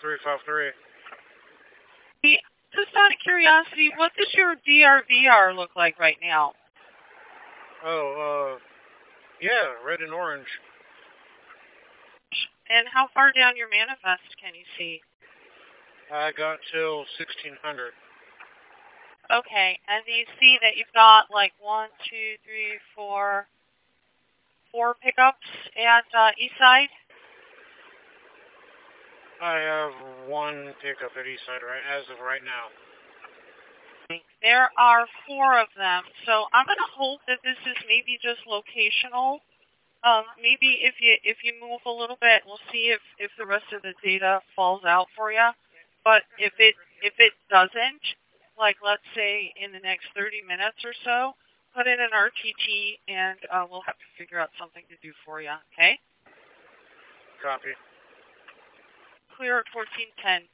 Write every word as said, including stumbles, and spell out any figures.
three five three. Just out of curiosity, what does your D R V R look like right now? Oh, uh, yeah, red and orange. And how far down your manifest can you see? I got till sixteen hundred. Okay, and do you see that you've got like one, two, three, four, four pickups at uh, Eastside? I have one pickup at Eastside right as of right now. There are four of them, so I'm going to hope that this is maybe just locational. Um, maybe if you if you move a little bit, we'll see if, if the rest of the data falls out for you. But if it if it doesn't, like let's say in the next thirty minutes or so, put in an R T T and uh, we'll have to figure out something to do for you. Okay? Copy. Clear at fourteen ten.